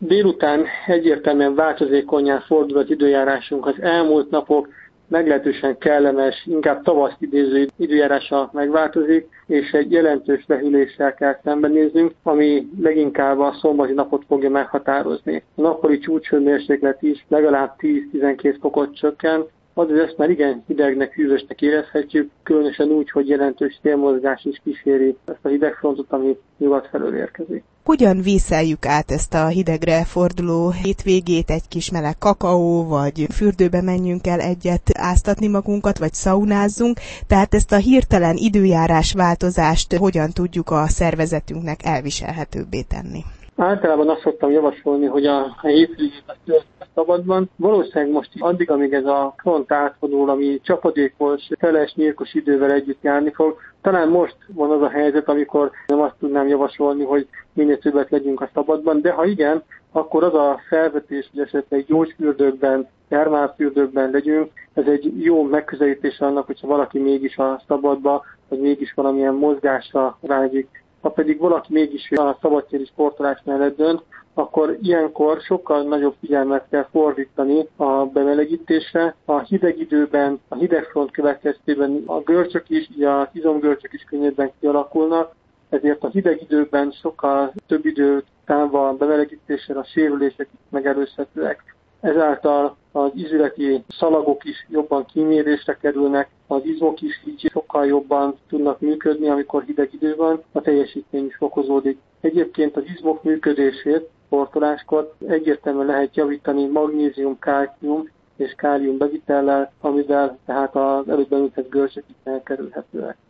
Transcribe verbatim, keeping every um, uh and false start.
Délután egyértelműen változékonnyá fordul az időjárásunk. Az elmúlt napok meglehetősen kellemes, inkább tavaszt idéző időjárása megváltozik, és egy jelentős lehűléssel kell szembenéznünk, ami leginkább a szombati napot fogja meghatározni. A nappali csúcshőmérséklet is legalább tíz-tizenkét fokot csökken, azaz ezt már igen hidegnek, hűvösnek érezhetjük, különösen úgy, hogy jelentős szélmozgás is kíséri ezt a hidegfrontot, ami nyugat felől érkezik. Hogyan vészeljük át ezt a hidegre forduló hétvégét, egy kis meleg kakaó, vagy fürdőbe menjünk el egyet áztatni magunkat, vagy szaunázzunk, tehát ezt a hirtelen időjárás változást hogyan tudjuk a szervezetünknek elviselhetőbbé tenni? Általában azt szoktam javasolni, hogy a, a hétvégét a szabadban. Valószínűleg most addig, amíg ez a front átvonul, ami csapadékos, teles, nyírkos idővel együtt járni fog, talán most van az a helyzet, amikor nem azt tudnám javasolni, hogy minél többet legyünk a szabadban, de ha igen, akkor az a felvetés, hogy esetleg gyógyfürdőkben, termálfürdőkben legyünk, ez egy jó megközelítés annak, hogyha valaki mégis a szabadba, vagy mégis valamilyen mozgásra vágyik. Ha pedig valaki mégis a szabadtéri sportolás mellett dönt, akkor ilyenkor sokkal nagyobb figyelmet kell fordítani a bemelegítésre. A hideg időben, a hidegfront következtében a görcsök is, az izomgörcsök is könnyebben kialakulnak, ezért a hideg időben sokkal több időt távol a bemelegítésre, a sérülések is megelőzhetőek. Ezáltal az izületi szalagok is jobban kimérésre kerülnek, az izmok is így sokkal jobban tudnak működni, amikor hideg idő van, a teljesítmény is fokozódik. Egyébként az izmok működését sportoláskor egyértelműen lehet javítani magnézium, kálcium és kálium bevitellel, amivel tehát az előbb említett görcsök is elkerülhetőek.